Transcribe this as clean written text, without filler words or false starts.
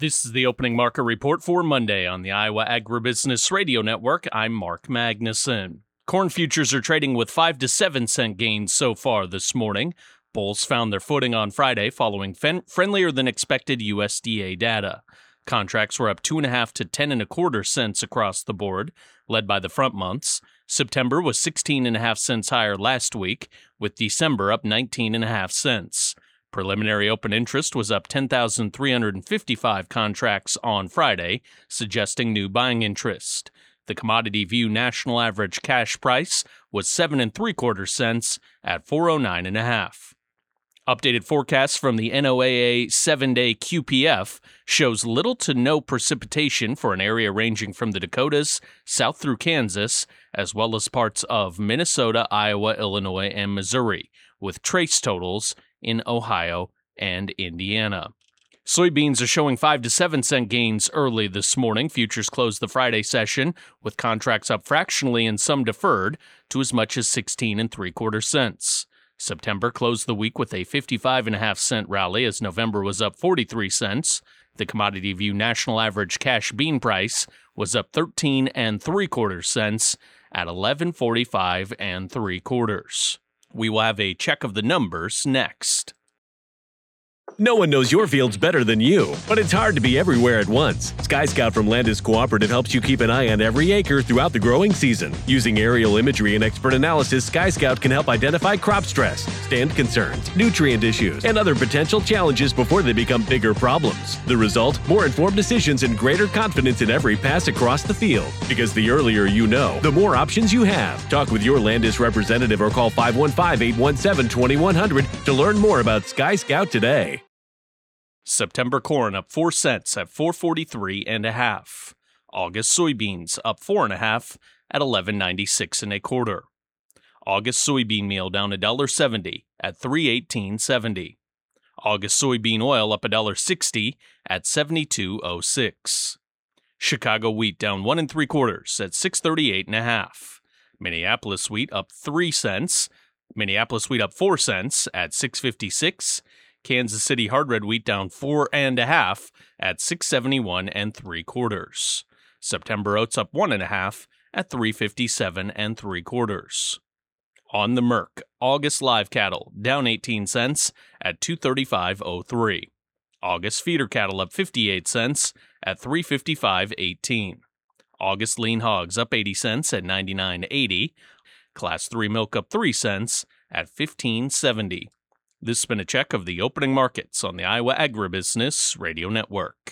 This is the opening market report for Monday on the Iowa Agribusiness Radio Network. I'm Mark Magnuson. Corn futures are trading with 5 to 7 cent gains so far this morning. Bulls found their footing on Friday following friendlier than expected USDA data. Contracts were up 2.5 to 10.25 cents across the board, led by the front months. September was 16.5 cents higher last week, with December up 19.5 cents. Preliminary open interest was up 10,355 contracts on Friday, suggesting new buying interest. The Commodity View national average cash price was 7.75 cents at 409.5. Updated forecast from the NOAA 7-day QPF shows little to no precipitation for an area ranging from the Dakotas south through Kansas, as well as parts of Minnesota, Iowa, Illinois, and Missouri, with trace totals in Ohio and Indiana. Soybeans are showing 5 to 7 cent gains early this morning. Futures closed the Friday session with contracts up fractionally and some deferred to as much as 16.75 cents. September closed the week with a 55.5 cent rally as November was up 43 cents. The Commodity View national average cash bean price was up 13.75 cents at 11.45 3/4. We will have a check of the numbers next. No one knows your fields better than you, but it's hard to be everywhere at once. Sky Scout from Landis Cooperative helps you keep an eye on every acre throughout the growing season. Using aerial imagery and expert analysis, Sky Scout can help identify crop stress, stand concerns, nutrient issues, and other potential challenges before they become bigger problems. The result? More informed decisions and greater confidence in every pass across the field. Because the earlier you know, the more options you have. Talk with your Landis representative or call 515-817-2100 to learn more about Sky Scout today. September corn up 4 cents at 443.5. August soybeans up 4.5 at 11.96 1/4. August soybean meal down $1.70 at 318.70. August soybean oil up $1.60 at 72.06. Chicago wheat down 1 3/4 at 638.5. Minneapolis wheat up 3 cents. Minneapolis wheat up 4 cents at 656. Kansas City hard red wheat down 4.5 at 671 3/4. September oats up 1.5 at 357 3/4. On the Merc, August live cattle down 18 cents at 235.03. August feeder cattle up 58 cents at 355.18. August lean hogs up 80 cents at 99.80. Class 3 milk up 3 cents at 15.70. This has been a check of the opening markets on the Iowa Agribusiness Radio Network.